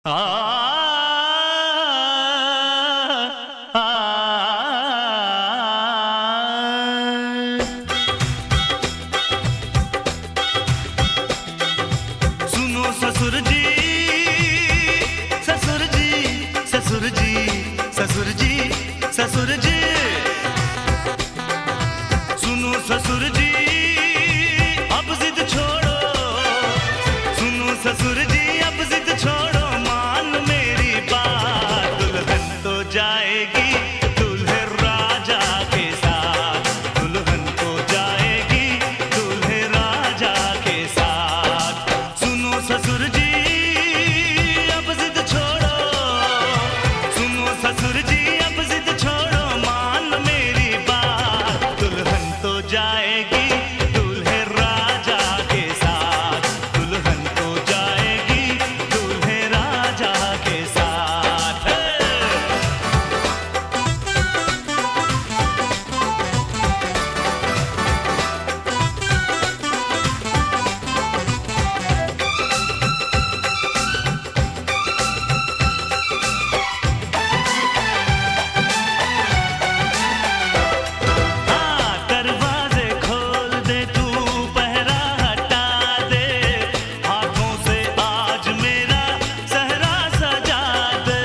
आ, आ, सुनो ससुर जी ससुर जी ससुर जी ससुर जी ससुर जी, सुनो ससुर जी अब जिद छोड़ो, सुनो ससुर जी अब जिद छोड़ो, मान मेरी बात, दुल्हन तो जाएगी दूल्हे राजा के साथ, दुल्हन तो जाएगी दूल्हे राजा के साथ। सुनो ससुर जी अब जिद छोड़ो, सुनो ससुर जी अब जिद छोड़ो, मान मेरी बात, दुल्हन तो जाएगी दूल्हे राजा के साथ, दुल्हन तो जाएगी दूल्हे राजा के साथ। दरवाजे खोल दे तू, पहरा हटा दे, हाथों से आज मेरा सहरा सजा दे।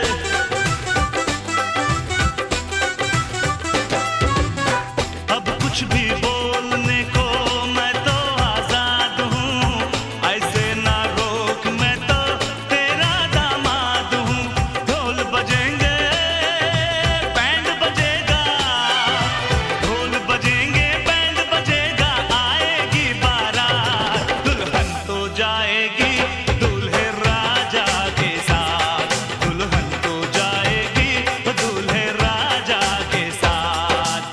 अब कुछ भी बोलने को मैं तो आजाद हूँ, ऐसे ना रोक मैं तो तेरा दामाद हूँ। ढोल बजेंगे बैंड बजेगा, ढोल बजेंगे बैंड बजेगा, आएगी बारात, दुल्हन तो जाएगी दूल्हे राजा के साथ, दुल्हन तो जाएगी दूल्हे राजा के साथ।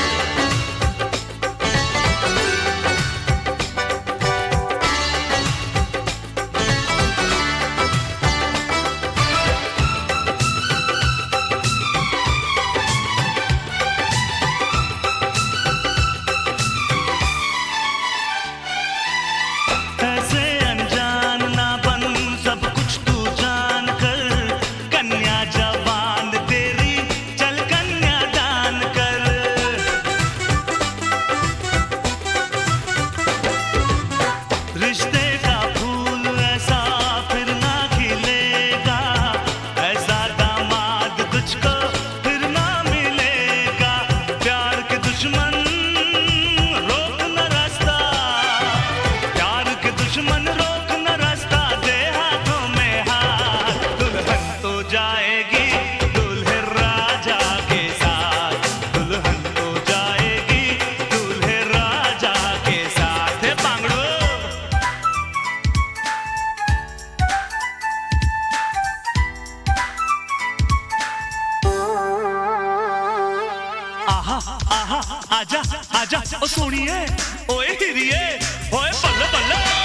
ऐसे अनजान ना बन, सब कुछ तू जान कर, कन्या जवान तेरी चल कन्या दान कर। रिश्ते का फूल ऐसा फिर ना खिलेगा, ऐसा दामाद तुझको फिर ना मिलेगा। प्यार के दुश्मन रोक न रास्ता, प्यार के दुश्मन रोक न रास्ता, दे हाथों में हाथ, दुल्हन तो जाएगी दूल्हे राजा के साथ, दुल्हन तो जाएगी दूल्हे राजा के साथ। हे बांगड़ो, आहा आहा आजा आजा ओ सोनिए ओए हिरिए ओए बल्ले बल्ले।